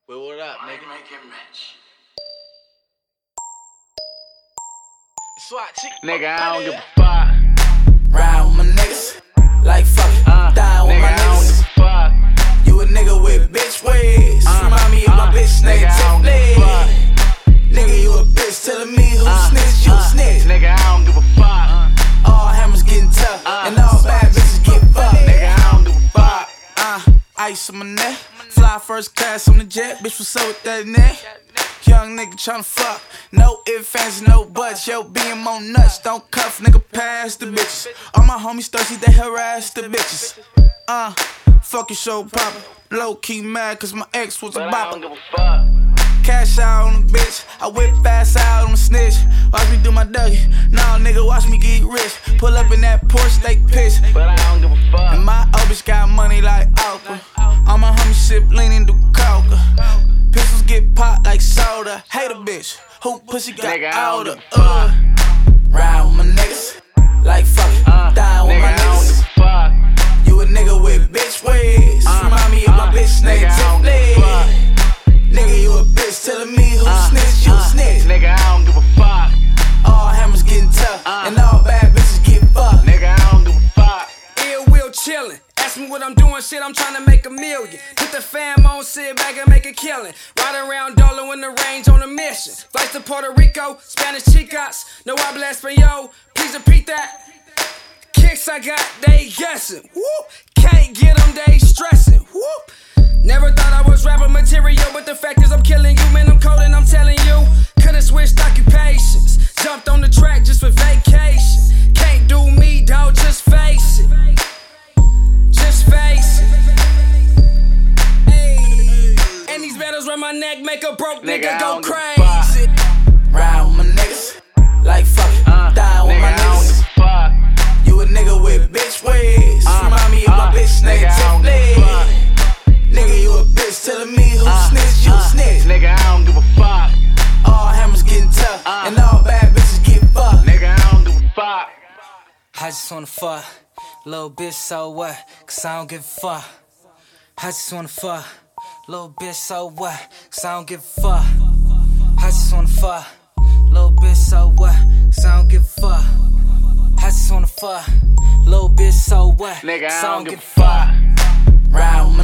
Well, what up, nigga? Make him rich. SWAT chick. Nigga, I don't give a fuck. Ride with my niggas, like fuck it. Die with Nigga, my I don't give niggas. a fuck. You a nigga with bitch ways. Remind me of my bitch named Nigga, I don't give a fuck. Tiffany. Nigga, you a bitch telling me who snitch, you snitch. Nigga, I don't give a fuck. All hammers getting tough, and all bad bitches get fucked. Nigga, I don't give a fuck. Ice on my neck, fly first class on the jet. Bitch, what's up with that neck? Young nigga tryna fuck, no ifs, ands, no buts. Yo, being on nuts, don't cuff, nigga, pass the bitches. All my homies thirsty, they harass the bitches. Fuck your show popper, low key mad cause my ex was a But I don't bopper. give a fuck. Cash out on the bitch, I whip fast out on the snitch. Watch me do my Dougie, nah nigga, watch me get rich. Pull up in that Porsche, they piss. But I don't give a fuck. And my old bitch got money like Oprah. All my homies sip leaning through coca. Pistols get popped like soda. Hate a bitch, who pussy got Nigga, I don't older. give a fuck. Ride with my niggas, like fuck it. Die with Nigga, my I don't give niggas. a fuck. You a nigga with bitch ways. Remind me of my bitch named Nigga, I don't give a Tiffany. fuck. Nigga, you a bitch telling me who snitch, you snitch. Nigga, I don't give a fuck. All hammers getting tough, and all bad bitches get fucked. Nigga, I don't give a fuck. Ill will chillin'. Ask me what I'm doing, shit, I'm tryna make $1 million. Put the fam on, sit back and make a killing. Riding around Dolo in the range on a mission. Flights to Puerto Rico, Spanish chicas. No habla español, please repeat that. Kicks I got, they guessing. Whoop. Can't get them, they stressing. Whoop. Never thought I was rapper material, but the fact is I'm killing you, man, I'm cold and I'm telling you. Could've switched occupations, jumped on the track just for vacation. Can't do me, dawg, just face it. Just face it. Ay. And these battles around my neck make a broke Nigga, nigga I go don't give a crazy. Ride with my niggas, like fuck it. Die with Nigga, my I don't niggas. give a fuck. You a nigga with bitch ways. Remind me of my bitch named Nigga, I don't give a Tiffany. fuck. Nigga, you a bitch telling me who snitch, you snitch. Nigga, I don't give a fuck. All hammers getting tough, and all bad bitches get fucked. Nigga, I don't give a fuck. I just wanna fuck, little bitch, so what? Cause I don't give a fuck. I just wanna fuck, little bitch, so what? Cause I don't give a fuck. I just wanna fuck, little bitch, so what? Cause I don't give a fuck. I just wanna fuck, little bitch, so what? Nigga, Cause I don't give a fuck. Ride with